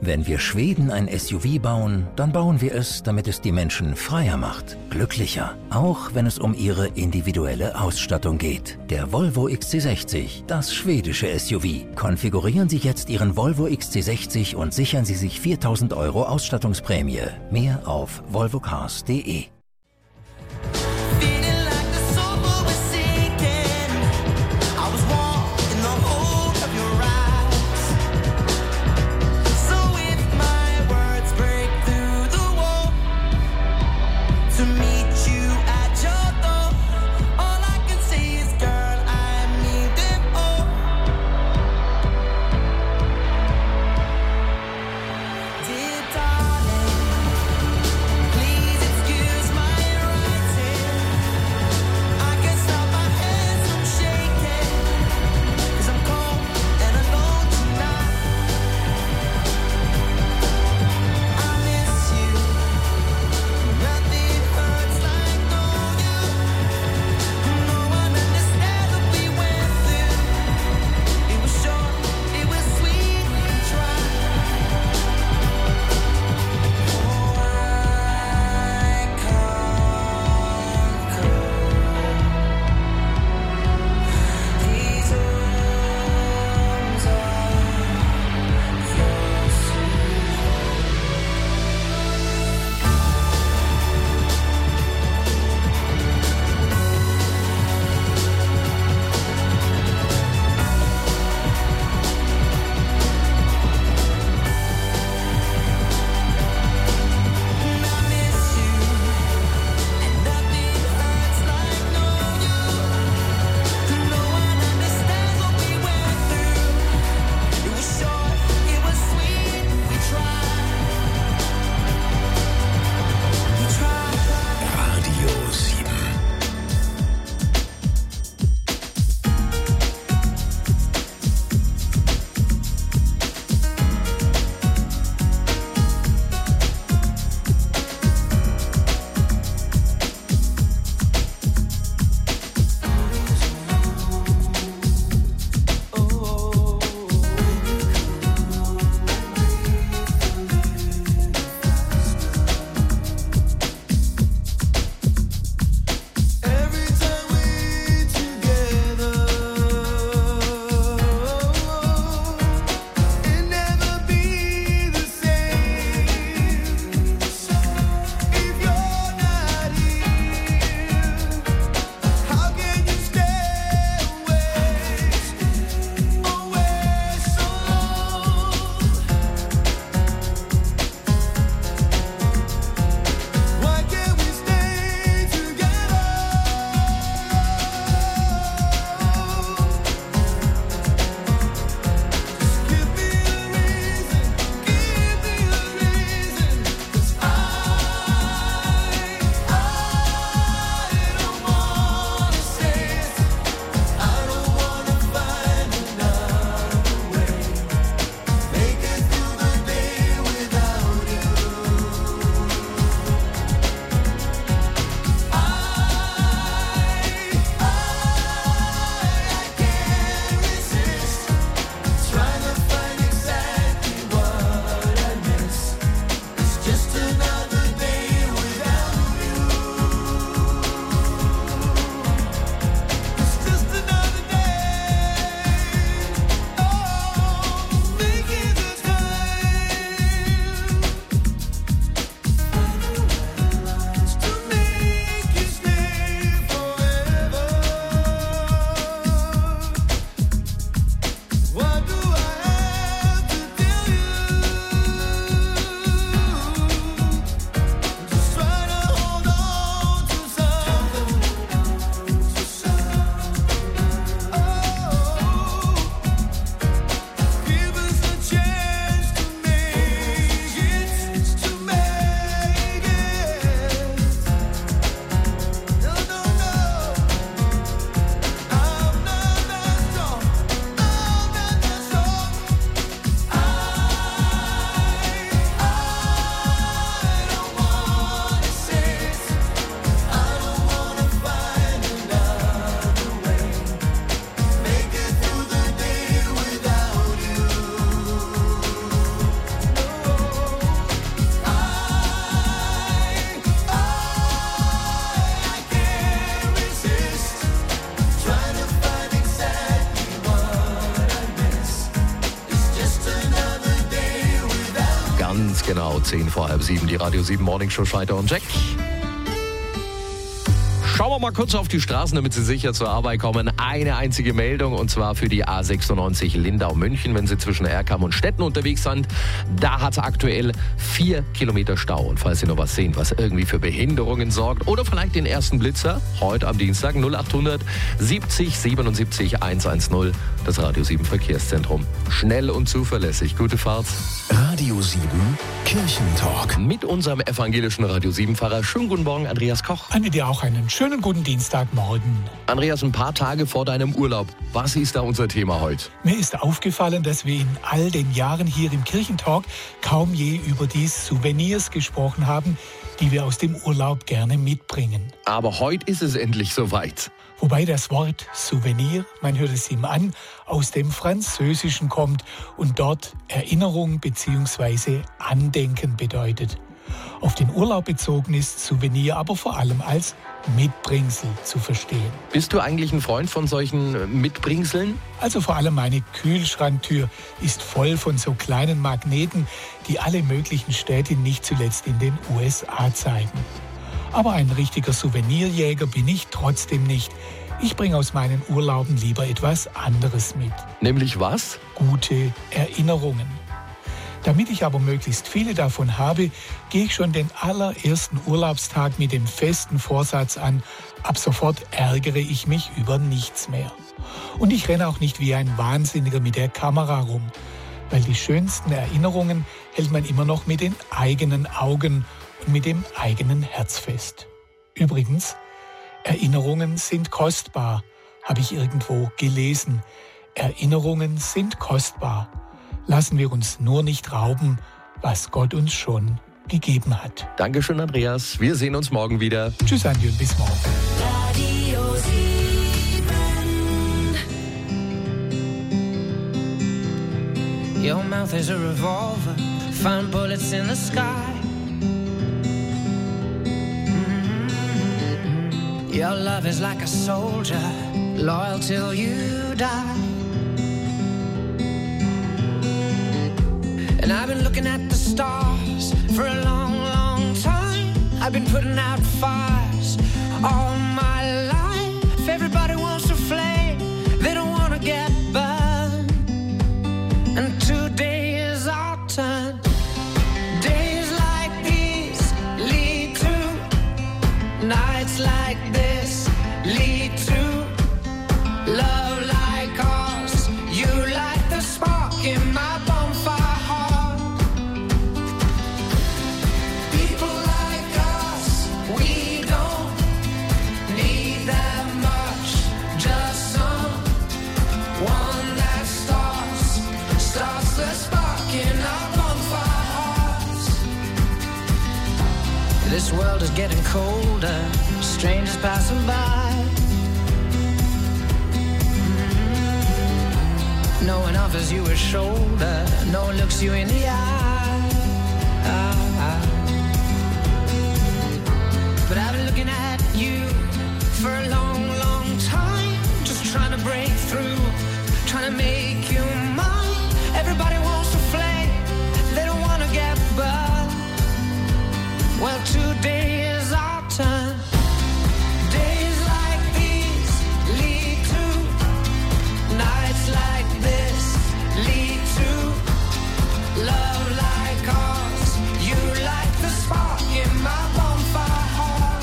Wenn wir Schweden ein SUV bauen, dann bauen wir es, damit es die Menschen freier macht, glücklicher, auch wenn es um ihre individuelle Ausstattung geht. Der Volvo XC60, das schwedische SUV. Konfigurieren Sie jetzt Ihren Volvo XC60 und sichern Sie sich 4.000 € Ausstattungsprämie. Mehr auf volvocars.de. Please excuse Ganz genau 6:10, die Radio 7 Morning Show Schneider und Jack. Schauen wir mal kurz auf die Straßen, damit Sie sicher zur Arbeit kommen. Eine einzige Meldung, und zwar für die A96 Lindau-München, wenn Sie zwischen Erkam und Stetten unterwegs sind. Da hat es aktuell 4 Kilometer Stau. Und falls Sie noch was sehen, was irgendwie für Behinderungen sorgt, oder vielleicht den ersten Blitzer, heute am Dienstag 0800 70 77 110, das Radio 7 Verkehrszentrum. Schnell und zuverlässig. Gute Fahrt. Radio 7 Kirchentalk. Mit unserem evangelischen Radio 7-Pfarrer. Schönen guten Morgen, Andreas Koch. Anne, dir auch einen schönen guten Dienstagmorgen. Andreas, ein paar Tage vor deinem Urlaub. Was ist da unser Thema heute? Mir ist aufgefallen, dass wir in all den Jahren hier im Kirchentalk kaum je über die Souvenirs gesprochen haben, die wir aus dem Urlaub gerne mitbringen. Aber heute ist es endlich soweit. Wobei das Wort Souvenir, man hört es ihm an, aus dem Französischen kommt und dort Erinnerung bzw. Andenken bedeutet. Auf den Urlaub bezogen ist Souvenir aber vor allem als Mitbringsel zu verstehen. Bist du eigentlich ein Freund von solchen Mitbringseln? Also vor allem meine Kühlschranktür ist voll von so kleinen Magneten, die alle möglichen Städte nicht zuletzt in den USA zeigen. Aber ein richtiger Souvenirjäger bin ich trotzdem nicht. Ich bringe aus meinen Urlauben lieber etwas anderes mit. Nämlich was? Gute Erinnerungen. Damit ich aber möglichst viele davon habe, gehe ich schon den allerersten Urlaubstag mit dem festen Vorsatz an, ab sofort ärgere ich mich über nichts mehr. Und ich renne auch nicht wie ein Wahnsinniger mit der Kamera rum, weil die schönsten Erinnerungen hält man immer noch mit den eigenen Augen und mit dem eigenen Herz fest. Übrigens, Erinnerungen sind kostbar, habe ich irgendwo gelesen. Erinnerungen sind kostbar. Lassen wir uns nur nicht rauben, was Gott uns schon gegeben hat. Dankeschön, Andreas. Wir sehen uns morgen wieder. Tschüss, Andi, und bis morgen. Radio 7. Your mouth is a revolver, find bullets in the sky. Your love is like a soldier, loyal till you die. And I've been looking at the stars for a long, long time. I've been putting out fires all my life. Everybody wants to flame, they don't want to get burned. And today is our turn. Days like these lead to nights like this, lead to love like ours. You light the spark in my bonfire. This world is getting colder, strangers passing by. No one offers you a shoulder, no one looks you in the eye. But I've been looking at you for a long, long time, just trying to break through, trying to make you mine. Everybody wants to flame, they don't want to get burned. Well, today is our turn. Days like these lead to nights like this, lead to love like ours. You light the spark in my bonfire heart.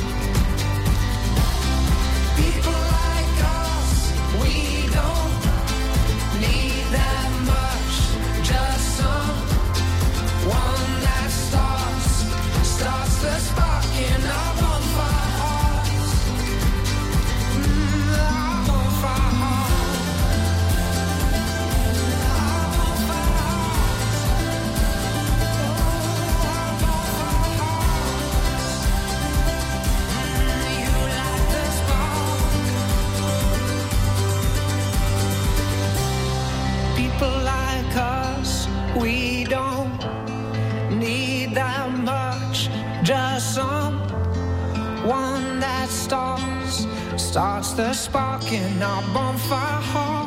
People like us, we don't need that much, just someone that starts the spark in our bonfire hearts. Our bonfire hearts. Our bonfire hearts. Our bonfire hearts. You light the spark. People like us, we don't need that much, just someone that starts the spark in our bonfire heart.